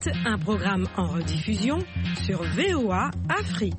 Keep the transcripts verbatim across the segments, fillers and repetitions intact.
Un programme en rediffusion sur V O A Afrique.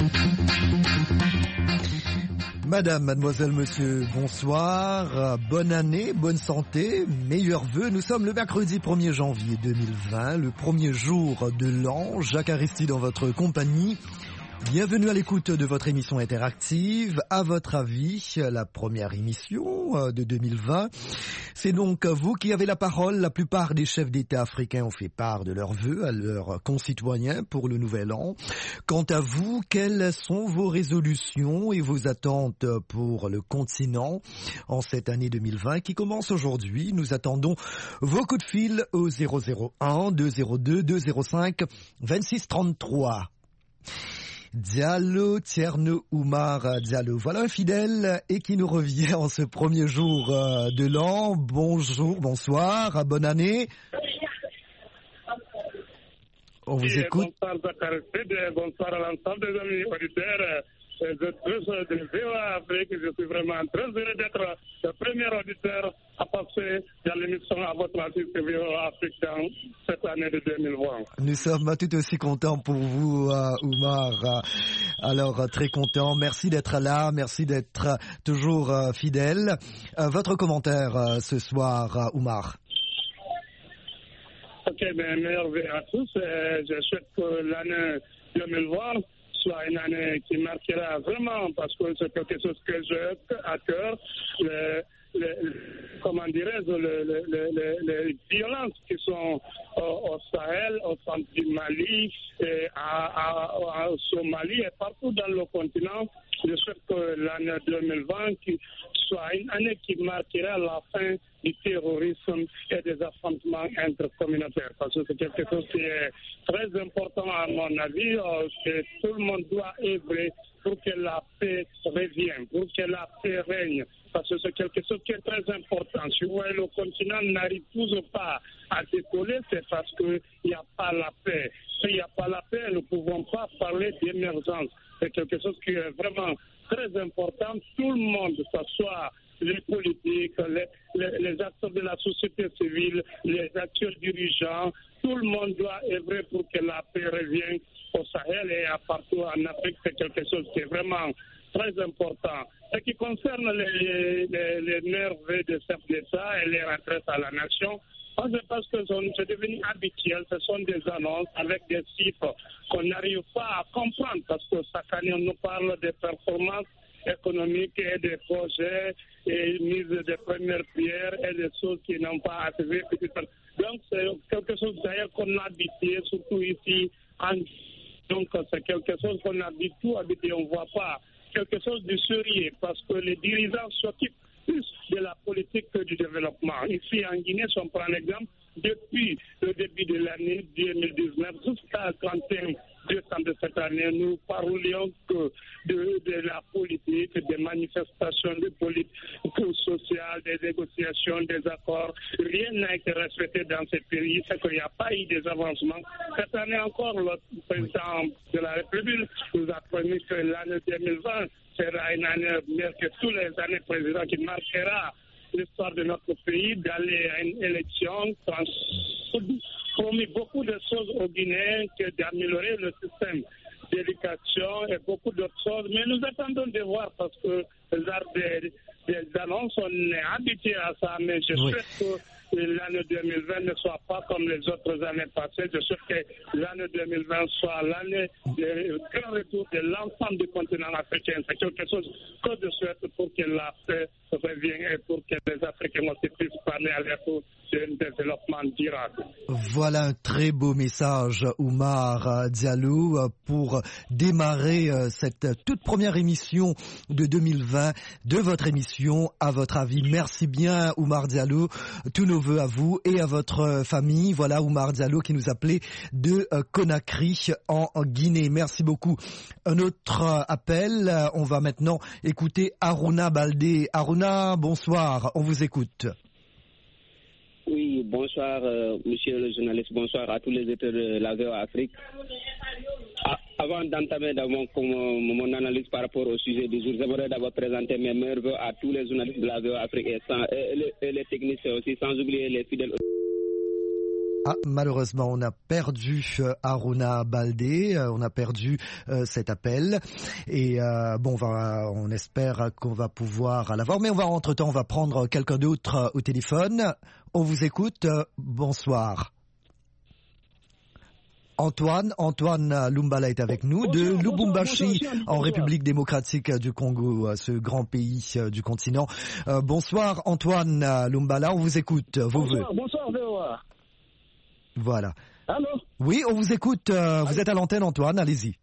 Madame, mademoiselle, monsieur, bonsoir, bonne année, bonne santé, meilleurs vœux. Nous sommes le mercredi premier janvier deux mille vingt, le premier jour de l'an. Jacques Aristide dans votre compagnie. Bienvenue à l'écoute de votre émission interactive. À votre avis, la première émission de deux mille vingt. C'est donc vous qui avez la parole. La plupart des chefs d'État africains ont fait part de leurs vœux à leurs concitoyens pour le nouvel an. Quant à vous, quelles sont vos résolutions et vos attentes pour le continent en cette année deux mille vingt qui commence aujourd'hui? Nous attendons vos coups de fil au zéro zéro un deux zéro deux deux zéro cinq vingt-six trente-trois. Diallo, Thierno Oumar Diallo. Voilà un fidèle et qui nous revient en ce premier jour de l'an. Bonjour, bonsoir, bonne année. On vous écoute. Bonsoir Zakaria, bonsoir à l'ensemble des amis auditeurs. Je de V O A Afrique, je suis vraiment très heureux d'être le premier auditeur à passer dans l'émission à votre avis de V O A Afrique dans cette année de deux mille vingt. Nous sommes tout aussi contents pour vous, euh, Oumar. Alors, très contents. Merci d'être là. Merci d'être toujours euh, fidèle. Euh, votre commentaire euh, ce soir, euh, Oumar? Ok, bien, meilleurs vœux à tous. Euh, je souhaite que l'année deux mille vingt soit une année qui marquera vraiment, parce que c'est quelque chose que j'ai à cœur, le, le, comment dirais-je, le, le, le, les violences qui sont au, au Sahel, au centre du Mali, et à, à, à, au Somalie et partout dans le continent. Je souhaite que l'année deux mille vingt qui soit une année qui marquera la fin du terrorisme et des affrontements intercommunautaires. Parce que c'est quelque chose qui est très important à mon avis, que tout le monde doit œuvrer pour que la paix revienne, pour que la paix règne. Parce que c'est quelque chose qui est très important. Si vous voyez, le continent n'arrive toujours pas à décoller, c'est parce qu'il n'y a pas la paix. S'il n'y a pas la paix, nous ne pouvons pas parler d'émergence. C'est quelque chose qui est vraiment très important. Tout le monde, que ce soit les politiques, les, les, les acteurs de la société civile, les acteurs dirigeants, tout le monde doit œuvrer pour que la paix revienne au Sahel et à partout en Afrique. C'est quelque chose qui est vraiment très important. Ce qui concerne les, les, les nerveux de chefs d'État et les retraites à la nation, moi, je pense que c'est devenu habituel. Ce sont des annonces avec des chiffres qu'on n'arrive pas à comprendre parce que chaque année, on nous parle des performances économiques et des projets et mise des premières pierres et des choses qui n'ont pas arrivé. Donc, c'est quelque chose d'ailleurs qu'on a habitué, surtout ici. En... Donc, c'est quelque chose qu'on a du tout habitué. On ne voit pas quelque chose de sérieux parce que les dirigeants s'occupent plus de la politique que du développement. Ici en Guinée, si on prend l'exemple, depuis le début de l'année deux mille dix-neuf jusqu'à trente et un décembre de cette année, nous parlions que de, de la politique, des manifestations de politique sociale, des négociations, des accords. Rien n'a été respecté dans ce pays, c'est qu'il n'y a pas eu des avancements. Cette année encore, le président de la République nous a promis que l'année deux mille vingt sera une année meilleure que toutes les années précédentes qui marquera l'histoire de notre pays, d'aller à une élection, promis beaucoup de choses aux Guinéens, que d'améliorer le système d'éducation et beaucoup d'autres choses. Mais nous attendons de voir parce que des, des annonces, on est habitué à ça, mais je oui. souhaite que l'année deux mille vingt ne soit pas comme les autres années passées. Je souhaite que l'année deux mille vingt soit l'année de grand retour de l'ensemble du continent africain. C'est quelque chose que je souhaite pour que la paix revienne et pour que les Africains aussi puissent parler à leur tour d'un développement durable. Voilà un très beau message, Oumar Diallo, pour démarrer cette toute première émission de deux mille vingt de votre émission À votre avis. Merci bien, Oumar Diallo. Tous nos vœux à vous et à votre famille. Voilà Oumar Diallo qui nous appelait de Conakry en Guinée. Merci beaucoup. Un autre appel. On va maintenant écouter Aruna Baldé. Aruna, bonsoir. On vous écoute. Oui, bonsoir, euh, monsieur le journaliste, bonsoir à tous les auditeurs de la V O A Afrique. Ah, avant d'entamer mon, mon, mon analyse par rapport au sujet du jour, j'aimerais d'abord présenter mes meilleurs vœux à tous les journalistes de la V O A Afrique et, sans, et, et, les, et les techniciens aussi, sans oublier les fidèles. Ah, malheureusement, on a perdu euh, Aruna Baldé, euh, on a perdu euh, cet appel. Et euh, bon, on, va, on espère qu'on va pouvoir l'avoir. Mais on va, entre-temps, on va prendre quelqu'un d'autre euh, au téléphone. On vous écoute. Euh, bonsoir. Antoine, Antoine Lumbala est avec nous bonsoir, de Lubumbashi, bonsoir, bonsoir, bonsoir. En République démocratique du Congo, ce grand pays du continent. Euh, bonsoir Antoine Lumbala, on vous écoute. Vos bonsoir, voeux. Bonsoir, V O A. Voilà. Allô? Oui, on vous écoute. Euh, vous êtes à l'antenne, Antoine, allez-y.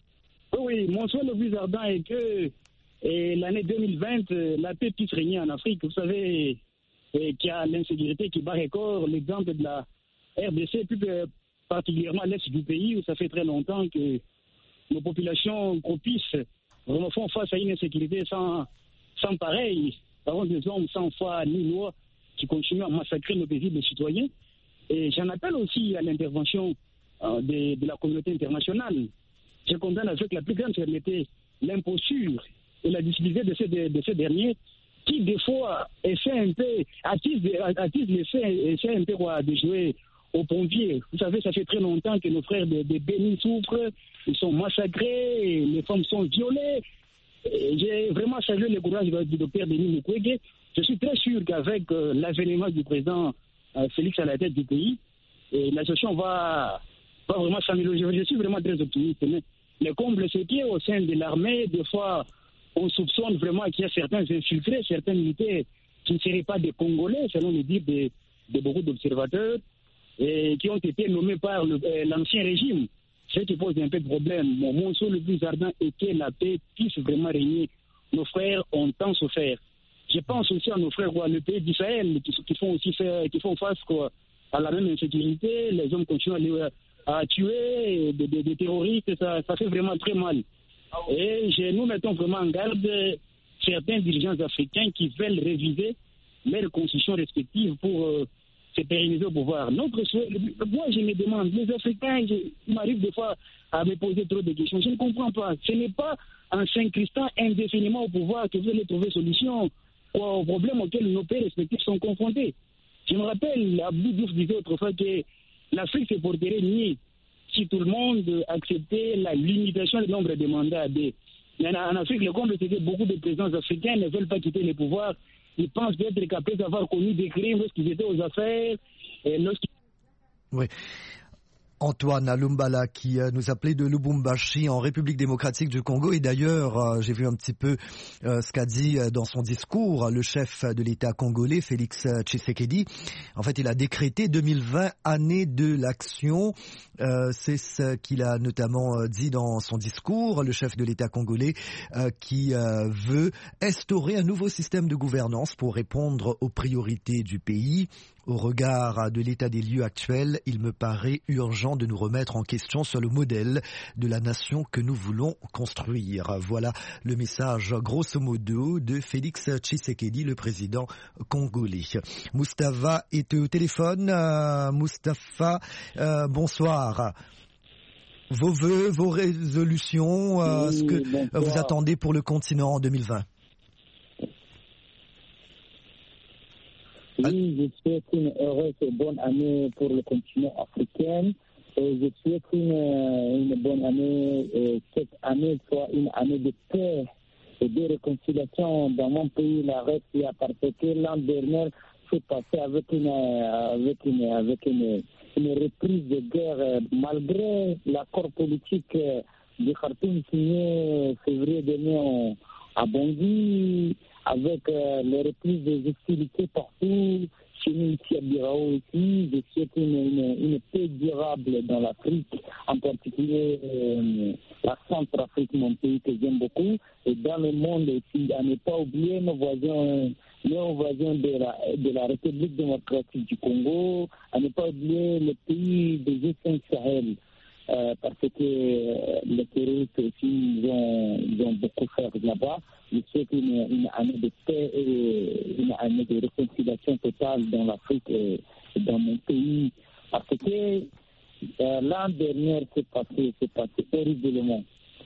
Oui, mon souhait le plus ardent est que et l'année deux mille vingt, la paix puisse régner en Afrique. Vous savez qu'il y a l'insécurité qui bat record. L'exemple de la R D C, plus particulièrement à l'est du pays, où ça fait très longtemps que nos populations copissent, vraiment font face à une insécurité sans, sans pareil. Par contre, des hommes sans foi ni loi qui continuent à massacrer nos paisibles citoyens. Et j'en appelle aussi à l'intervention euh, de, de la communauté internationale. Je condamne avec la plus grande fermeté l'imposture et la difficulté de ces, de, de ces derniers qui, des fois, essaient un peu, attisent, attisent l'essai, essaient un peu quoi, de jouer aux pompiers. Vous savez, ça fait très longtemps que nos frères de, de Béni souffrent, ils sont massacrés, les femmes sont violées. Et j'ai vraiment salué le courage du docteur Denis Mukwege. Je suis très sûr qu'avec euh, l'avènement du président euh, Félix à la tête du pays, et la situation va, va vraiment s'améliorer. Je suis vraiment très optimiste. Mais le comble, c'est qu'au sein de l'armée, des fois, on soupçonne vraiment qu'il y a certains infiltrés, certains militaires qui ne seraient pas des Congolais, selon le dire de, de beaucoup d'observateurs, et qui ont été nommés par le, euh, l'ancien régime. Ce qui pose un peu de problème. Mon, mon souhait le plus ardent est que la paix puisse vraiment régner. Nos frères ont tant souffert. Je pense aussi à nos frères quoi, le pays d'Israël qui, qui font aussi faire, qui font face quoi, à la même insécurité. Les hommes continuent à, les, à tuer des, des, des terroristes. Ça, ça fait vraiment très mal. Et je, nous mettons vraiment en garde certains dirigeants africains qui veulent réviser leurs constitutions respectives pour euh, se pérenniser au pouvoir. Notre souhait, moi je me demande, les Africains, je, il m'arrive des fois à me poser trop de questions. Je ne comprends pas. Ce n'est pas en s'incrustant indéfiniment au pouvoir que vous allez trouver solution aux problèmes auxquels nos pays respectifs sont confrontés. Je me rappelle, Abdou Diouf disait autrefois que l'Afrique se porterait mieux si tout le monde acceptait la limitation du nombre de mandats. En Afrique, le comble, c'est que beaucoup de présidents africains ne veulent pas quitter le pouvoir. Ils pensent d'être qu'après avoir connu des crimes lorsqu'ils étaient aux affaires, et lorsqu'ils... Oui. Antoine Lumbala qui euh, nous appelait de Lubumbashi en République démocratique du Congo. Et d'ailleurs, euh, j'ai vu un petit peu euh, ce qu'a dit euh, dans son discours le chef de l'État congolais, Félix Tshisekedi. En fait, il a décrété deux mille vingt année de l'action. Euh, c'est ce qu'il a notamment euh, dit dans son discours, le chef de l'État congolais euh, qui euh, veut instaurer un nouveau système de gouvernance pour répondre aux priorités du pays. Au regard de l'état des lieux actuels, il me paraît urgent de nous remettre en question sur le modèle de la nation que nous voulons construire. Voilà le message grosso modo de Félix Tshisekedi, le président congolais. Moustapha est au téléphone. Euh, Moustapha, euh, bonsoir. Vos vœux, vos résolutions, euh, oui, ce que bonsoir. Vous attendez pour le continent en deux mille vingt. Oui, je souhaite une heureuse et bonne année pour le continent africain. Et je souhaite une, une bonne année, et cette année soit une année de paix et de réconciliation dans mon pays, la Russie, parce que l'an dernier s'est passé avec une, avec une, avec une, une reprise de guerre, malgré l'accord politique de Khartoum signé février dernier à Bangui, avec euh, les reprises des hostilités partout, chez nous ici à Birao aussi, je souhaite une, une, une paix durable dans l'Afrique, en particulier euh, la Centrafrique, mon pays que j'aime beaucoup, et dans le monde aussi, à ne pas oublier nos voisins, nos voisins de la, de la République démocratique du Congo, à ne pas oublier le pays des G cinq Sahel. Euh, parce que euh, les terroristes aussi, ils ont, ils ont beaucoup fait là-bas. Je souhaite une, une année de paix et une année de réconciliation totale dans l'Afrique et dans mon pays. Parce que euh, l'an dernier, c'est passé, c'est passé horriblement.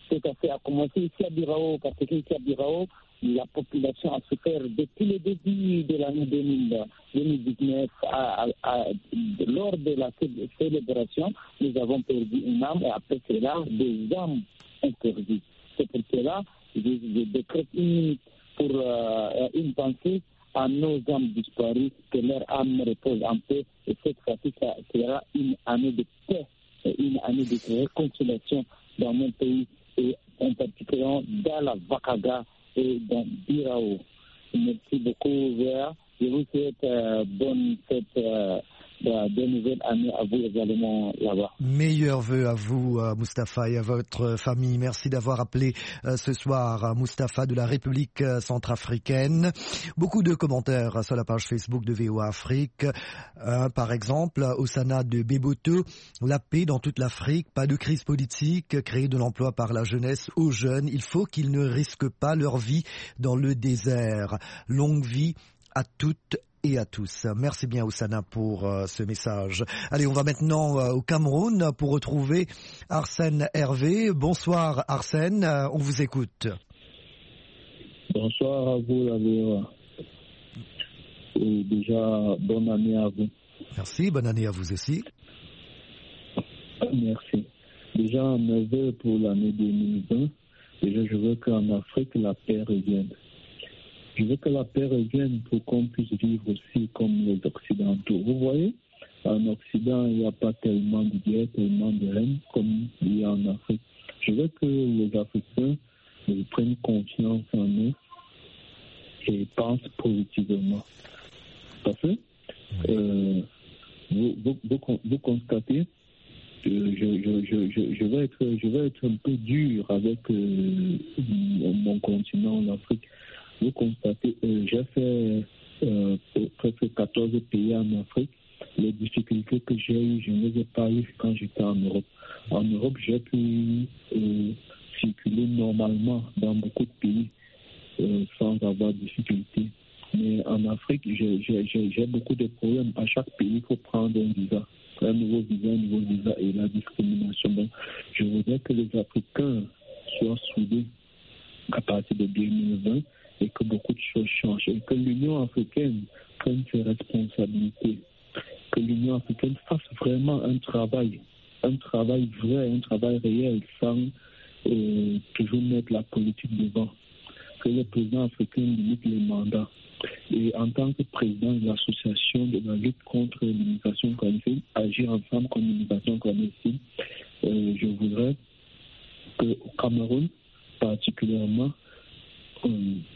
tout à fait, a commencé ici à Birao, parce qu'ici à Birao, la population a souffert depuis le début de l'année deux mille dix-neuf. À, à, à, lors de la célébration, nous avons perdu une âme et après cela, des âmes ont perdu. C'est pour cela que je, je décrète une minute pour euh, une pensée à nos âmes disparues, que leur âme repose en paix. Et cette fois-ci, ça sera une année de paix, une année de réconciliation dans mon pays et en particulier dans la Vakaga et dans Birao. Merci beaucoup, Véa. Je vous souhaite euh, bonne fête euh, de nouvelles années à vous également là-bas. Meilleurs vœux à vous, Mustapha, et à votre famille. Merci d'avoir appelé euh, ce soir Mustapha de la République centrafricaine. Beaucoup de commentaires sur la page Facebook de V O A Afrique. Euh, par exemple, Osana de Beboto, la paix dans toute l'Afrique, pas de crise politique, créer de l'emploi par la jeunesse aux jeunes. Il faut qu'ils ne risquent pas leur vie dans le désert. Longue vie à toutes et à tous. Merci bien Oussana pour euh, ce message. Allez, on va maintenant euh, au Cameroun pour retrouver Arsène Hervé. Bonsoir Arsène, euh, on vous écoute. Bonsoir à vous la V O A. Et déjà, bonne année à vous. Merci, bonne année à vous aussi. Merci. Déjà, mes vœux pour l'année deux mille vingt, déjà je veux qu'en Afrique la paix revienne. Je veux que la paix revienne pour qu'on puisse vivre aussi comme les Occidentaux. Vous voyez, en Occident, il n'y a pas tellement de guerre, tellement de haine comme il y a en Afrique. Je veux que les Africains prennent confiance en eux et pensent positivement. Parce que euh, vous, vous, vous, vous constatez, je, je, je, je, je, vais être, je vais être un peu dur avec euh, mon continent, l'Afrique. Vous constatez, euh, j'ai fait euh, presque quatorze pays en Afrique. Les difficultés que j'ai eues, je ne les ai pas eues quand j'étais en Europe. En Europe, j'ai pu euh, circuler normalement dans beaucoup de pays euh, sans avoir de difficultés. Mais en Afrique, j'ai, j'ai, j'ai beaucoup de problèmes. À chaque pays, il faut prendre un visa. Un nouveau visa, un nouveau visa et la discrimination. Donc, je voudrais que les Africains soient soudés à partir de deux mille vingt. Et que beaucoup de choses changent, et que l'Union africaine prenne ses responsabilités, que l'Union africaine fasse vraiment un travail, un travail vrai, un travail réel, sans euh, toujours mettre la politique devant, que le président africain limite les mandats. Et en tant que président de l'association de la lutte contre l'immigration clandestine, agir ensemble contre l'immigration clandestine, euh, je voudrais qu'au Cameroun, particulièrement, euh,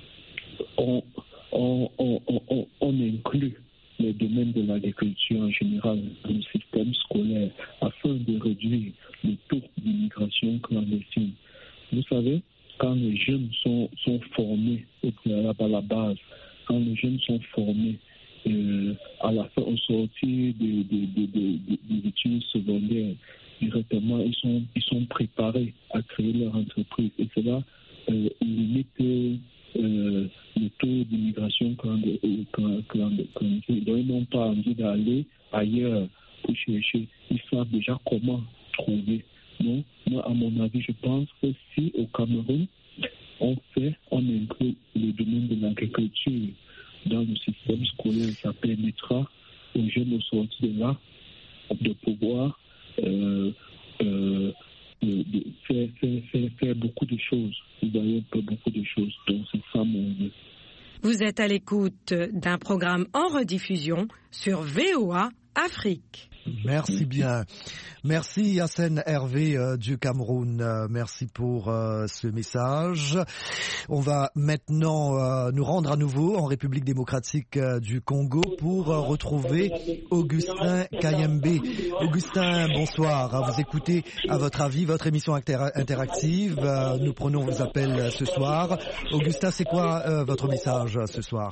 On, on, on, on, on inclut les domaines de l'agriculture en général dans le système scolaire afin de réduire le taux d'immigration clandestine. Vous savez, quand les jeunes sont, sont formés au préalable à la base, quand les jeunes sont formés euh, à la fin, au sortir des de, de, de, de, de études secondaires, directement, ils sont, ils sont préparés à créer leur entreprise. Et cela euh, limite Euh, le taux d'immigration clandestine. Donc, ils n'ont pas envie d'aller ailleurs pour chercher. Ils savent déjà comment trouver. Donc, moi, à mon avis, je pense que si au Cameroun, on fait, on inclut le domaine de l'agriculture dans le système scolaire, ça permettra aux jeunes sortis de là de pouvoir euh, euh, de, de faire, faire, faire, faire beaucoup de choses. Vous voyez, beaucoup de choses. Donc, c'est ça mon vœu. Vous êtes à l'écoute d'un programme en rediffusion sur V O A Afrique. Merci bien. Merci Hassen Hervé euh, du Cameroun. Euh, merci pour euh, ce message. On va maintenant euh, nous rendre à nouveau en République démocratique euh, du Congo pour euh, retrouver Augustin Kayembe. Augustin, bonsoir. Vous écoutez à votre avis votre émission inter- interactive. Euh, nous prenons vos appels euh, ce soir. Augustin, c'est quoi euh, votre message euh, ce soir ?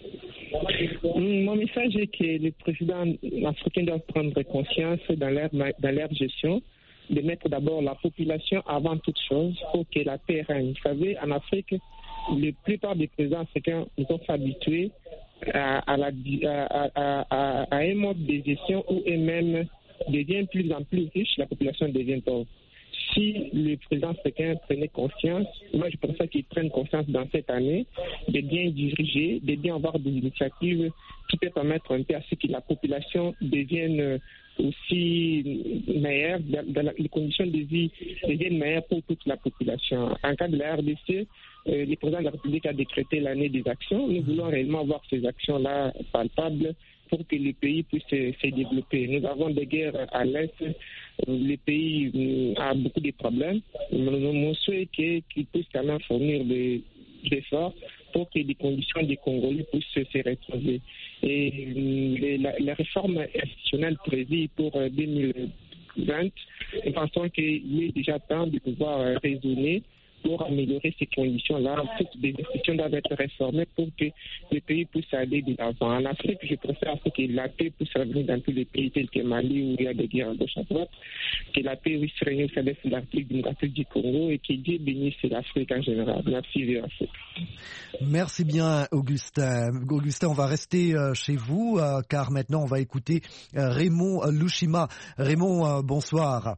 Mon message est que le président africain doit prendre conscience dans leur, dans leur gestion de mettre d'abord la population avant toute chose pour que la paix règne. Vous savez, en Afrique, la plupart des présidents africains nous ont habitués à, à, la, à, à, à, à un mode de gestion où eux-mêmes deviennent de plus en plus riches, la population devient pauvre. si le président africain prenait conscience, moi je pense qu'il prenne conscience dans cette année, de bien diriger, de bien avoir des initiatives qui peuvent permettre un peu à ce que la population devienne aussi meilleure, dans les conditions de vie deviennent meilleures pour toute la population. En cas de la R D C, euh, le président de la République a décrété l'année des actions. Nous voulons réellement voir ces actions-là palpables pour que le pays puisse se, se développer. Nous avons des guerres à l'Est, le pays a beaucoup de problèmes. Mon souhait est qu'il puisse quand même fournir des efforts pour que les conditions des Congolais puissent se retrouver. Et les, la, la réforme institutionnelle prévue pour deux mille vingt, nous pensons qu'il est déjà temps de pouvoir raisonner pour améliorer ces conditions-là. Toutes les institutions doivent être réformées pour que le pays puisse aller de l'avant. En Afrique, je préfère que la paix puisse revenir dans tous les pays tels que Mali, où il y a des guerres à gauche à droite, que la paix puisse régner au sein de la République démocratique du Congo et que Dieu bénisse l'Afrique en général. Merci, vieux Afrique. Merci bien, Augustin. Augustin, on va rester chez vous, car maintenant on va écouter Raymond Louchima. Raymond, bonsoir.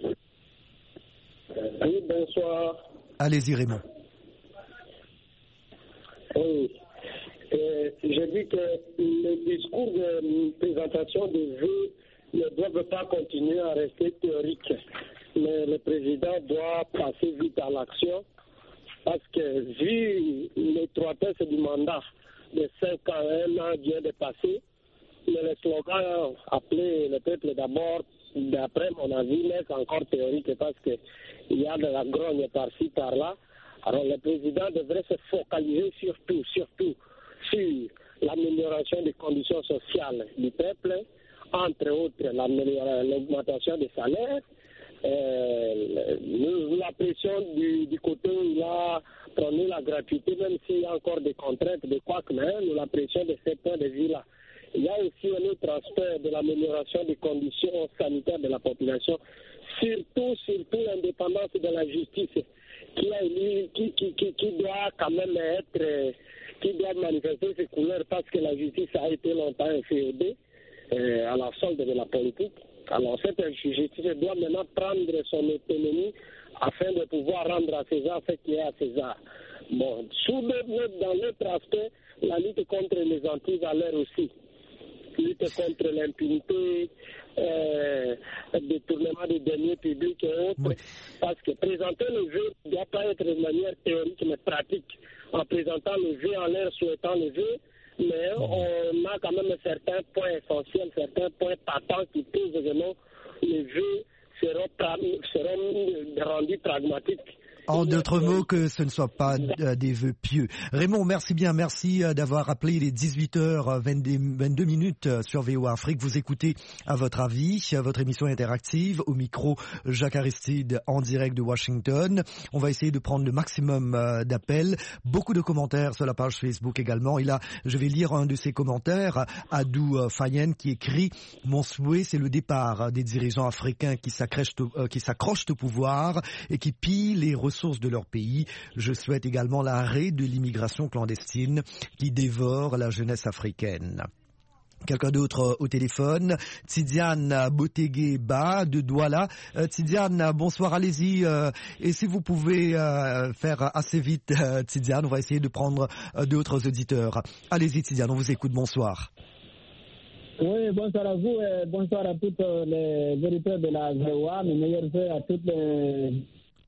Oui, bonsoir. Allez-y, Raymond. Oui. Euh, je dis que le discours de présentation des vœux ne doivent pas continuer à rester théoriques. Mais le président doit passer vite à l'action parce que vu l'étroitesse du mandat de cinq ans, un an vient de passer, mais le slogan appelé le peuple d'abord, d'après mon avis, n'est encore théorique parce que il y a de la grogne par-ci, par-là. Alors le président devrait se focaliser surtout, surtout sur l'amélioration des conditions sociales du peuple, entre autres l'augmentation des salaires. Euh, nous l'apprécions du, du côté où il a prôné la gratuité, même s'il y a encore des contraintes, des quoi que même, nous l'apprécions de ce point de vue-là. Il y a aussi un autre aspect de l'amélioration des conditions sanitaires de la population, surtout, surtout l'indépendance de la justice, qui, a, qui, qui, qui, qui doit quand même être, qui doit manifester ses couleurs parce que la justice a été longtemps inféodée euh, à la solde de la politique. Alors cette justice doit maintenant prendre son autonomie afin de pouvoir rendre à César ce qui est à César. Bon, sous le, dans l'autre aspect, la lutte contre les antivaleurs aussi. Lutte contre l'impunité, euh, détournement des deniers publics et autres. Oui. Parce que présenter le jeu ne doit pas être de manière théorique mais pratique. En présentant le jeu, en l'air souhaitant le jeu, mais on a quand même certains points essentiels, certains points patents qui prouvent vraiment le jeu seront, seront rendus pragmatiques. En d'autres mots, que ce ne soit pas des vœux pieux. Raymond, merci bien. Merci d'avoir appelé les dix-huit heures vingt-deux minutes sur V O A Afrique. Vous écoutez à votre avis, votre émission interactive. Au micro, Jacques Aristide en direct de Washington. On va essayer de prendre le maximum d'appels. Beaucoup de commentaires sur la page Facebook également. Et là, je vais lire un de ces commentaires. Adou Fayen qui écrit « Mon souhait, c'est le départ des dirigeants africains qui s'accrochent au pouvoir et qui pillent les ressources de leur pays. Je souhaite également l'arrêt de l'immigration clandestine qui dévore la jeunesse africaine. » Quelqu'un d'autre au téléphone, Tidiane Botegueba de Douala. Euh, Tidiane, bonsoir, allez-y. Euh, et si vous pouvez euh, faire assez vite, euh, Tidiane, on va essayer de prendre euh, d'autres auditeurs. Allez-y, Tidiane, on vous écoute, bonsoir. Oui, bonsoir à vous et bonsoir à tous les auditeurs de la V O A, mes meilleurs vœux à toutes les...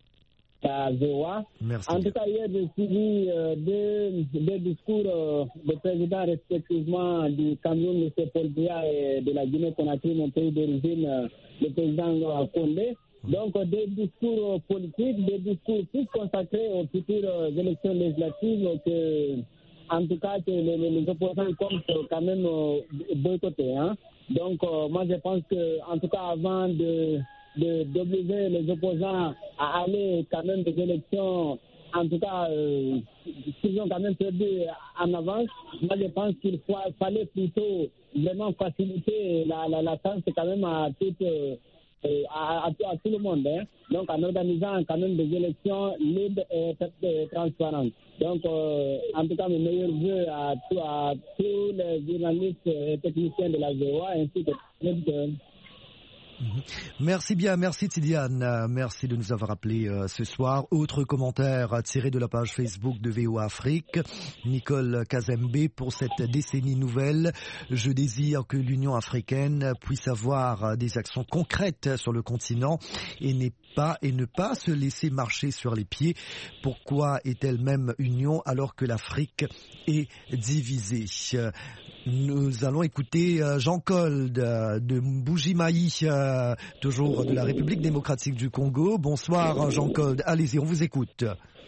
la V O A. Merci. En tout cas, hier, j'ai suivi euh, deux, deux discours euh, des présidents respectivement du Cameroun, M. Paul Biya, et de la Guinée-Conakry, mon pays d'origine, euh, le président euh, Condé. Donc, euh, des discours euh, politiques, des discours plus consacrés aux futures euh, élections législatives que, en tout cas, que les, les opposants comptent quand même euh, boycotter. Hein. Donc, euh, moi, je pense que, en tout cas, avant de de d'obliger les opposants à aller quand même des élections, en tout cas, euh, s'ils ont quand même perdu en avance, moi je pense qu'il faut, fallait plutôt vraiment faciliter la, la, la chance quand même à, toute, euh, à, à, à tout le monde, hein. Donc en organisant quand même des élections libres et, et transparentes. Donc, euh, en tout cas, mes meilleurs vœux à, à tous les journalistes et techniciens de la V O A ainsi que les Merci bien, merci Tidiane, merci de nous avoir appelés euh, ce soir. Autre commentaire tiré de la page Facebook de V O A Afrique, Nicole Kazembe, pour cette décennie nouvelle, je désire que l'Union africaine puisse avoir des actions concrètes sur le continent et n'est pas et ne pas se laisser marcher sur les pieds. Pourquoi est-elle même union alors que l'Afrique est divisée? Nous allons écouter Jean-Claude de Mbuji-Mayi, toujours de la République démocratique du Congo. Bonsoir Jean-Claude, allez-y, on vous écoute.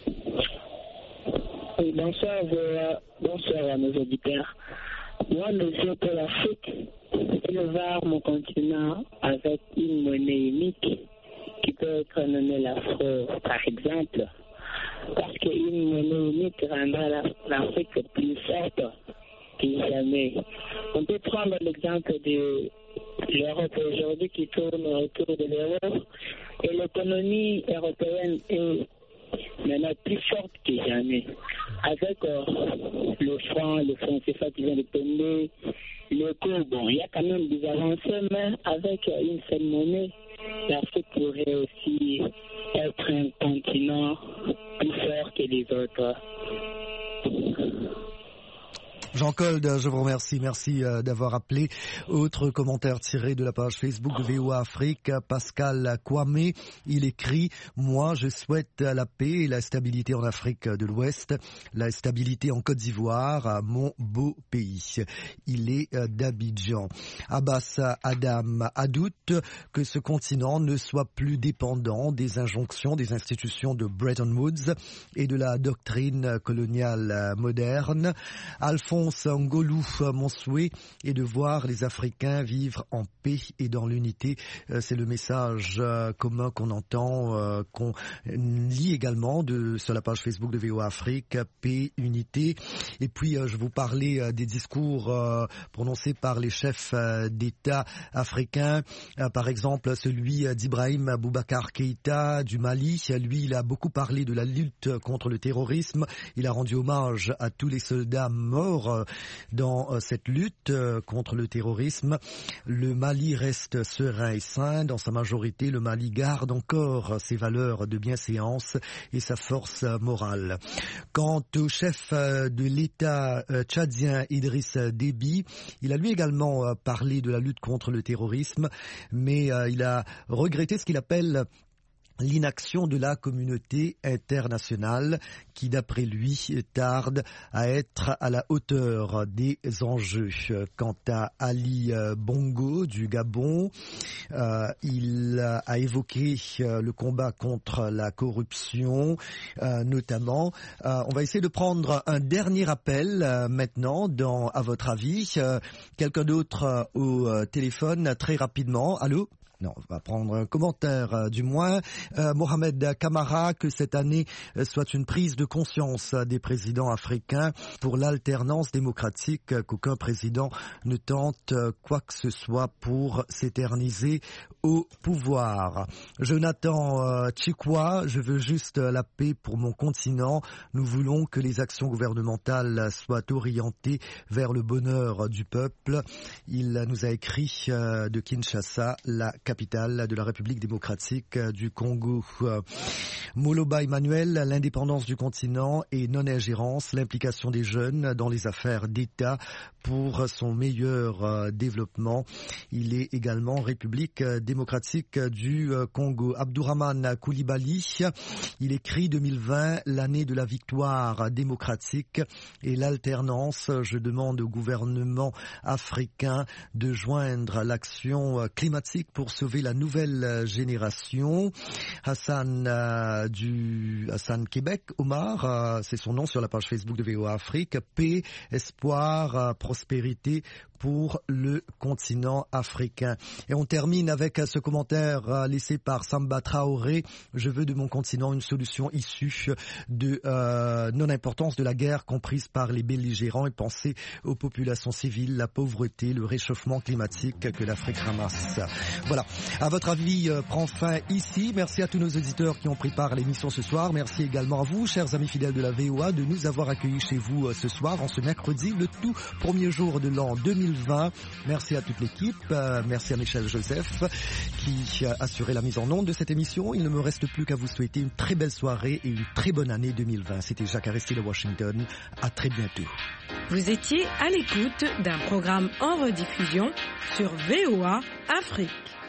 Oui, bonsoir, bonsoir à nos auditeurs. Moi, je veux que l'Afrique puisse voir mon continent avec une monnaie unique qui peut être nommée l'afro, par exemple, parce qu'une monnaie unique rendra l'Afrique plus forte que jamais. On peut prendre l'exemple de l'Europe aujourd'hui qui tourne autour de l'euro et l'économie européenne est maintenant plus forte que jamais. Avec euh, le franc, le franc C F A qui vient de tomber, le cours, bon, il y a quand même des avancées, mais avec euh, une seule monnaie, l'Afrique pourrait aussi être un continent plus fort que les autres. Jean-Claude, je vous remercie. Merci euh, d'avoir appelé. Autre commentaire tiré de la page Facebook de V O A Afrique, Pascal Kwame. Il écrit « Moi, je souhaite la paix et la stabilité en Afrique de l'Ouest, la stabilité en Côte d'Ivoire, mon beau pays. » Il est euh, d'Abidjan. Abbas Adam adoute que ce continent ne soit plus dépendant des injonctions des institutions de Bretton Woods et de la doctrine coloniale moderne. Alphonse Ngolou, mon souhait est de voir les Africains vivre en paix et dans l'unité. C'est le message commun qu'on entend, qu'on lit également de, sur la page Facebook de V O A Afrique, paix, unité. Et puis je vous parlais des discours prononcés par les chefs d'État africains, par exemple celui d'Ibrahim Boubacar Keïta du Mali. Lui, il a beaucoup parlé de la lutte contre le terrorisme. Il a rendu hommage à tous les soldats morts dans cette lutte contre le terrorisme. Le Mali reste serein et sain. Dans sa majorité, le Mali garde encore ses valeurs de bienséance et sa force morale. Quant au chef de l'État tchadien Idriss Déby, il a lui également parlé de la lutte contre le terrorisme, mais il a regretté ce qu'il appelle l'inaction de la communauté internationale qui, d'après lui, tarde à être à la hauteur des enjeux. Quant à Ali Bongo du Gabon, euh, il a évoqué le combat contre la corruption, euh, notamment. Euh, on va essayer de prendre un dernier appel euh, maintenant, dans, à votre avis. Euh, quelqu'un d'autre euh, au euh, téléphone, très rapidement. Allô ? Non, on va prendre un commentaire euh, du moins. Euh, Mohamed Kamara, que cette année euh, soit une prise de conscience euh, des présidents africains pour l'alternance démocratique, euh, qu'aucun président ne tente euh, quoi que ce soit pour s'éterniser au pouvoir. Jonathan euh, Chikwa, je veux juste euh, la paix pour mon continent. Nous voulons que les actions gouvernementales soient orientées vers le bonheur du peuple. Il nous a écrit euh, de Kinshasa, la capitale de la République démocratique du Congo. Moloba Emmanuel, l'indépendance du continent et non-ingérence, l'implication des jeunes dans les affaires d'État pour son meilleur développement. Il est également République démocratique du Congo. Abdourahman Koulibaly, il écrit deux mille vingt, l'année de la victoire démocratique et l'alternance. Je demande au gouvernement africain de joindre l'action climatique pour sauver la nouvelle génération. Hassan euh, du Hassan Québec, Omar, euh, c'est son nom sur la page Facebook de V O A Afrique. Paix, espoir, euh, prospérité pour le continent africain. Et on termine avec ce commentaire laissé par Samba Traoré. Je veux de mon continent une solution issue de euh, non-importance de la guerre comprise par les belligérants et penser aux populations civiles, la pauvreté, le réchauffement climatique que l'Afrique ramasse. Voilà. À votre avis, euh, prend fin ici. Merci à tous nos auditeurs qui ont pris part à l'émission ce soir. Merci également à vous, chers amis fidèles de la V O A, de nous avoir accueillis chez vous euh, ce soir, en ce mercredi, le tout premier jour de l'an deux mille mille vingt. Merci à toute l'équipe, euh, merci à Michel Joseph qui a assuré la mise en onde de cette émission. Il ne me reste plus qu'à vous souhaiter une très belle soirée et une très bonne année deux mille vingt. C'était Jacques Aristide de Washington. À très bientôt. Vous étiez à l'écoute d'un programme en rediffusion sur V O A Afrique.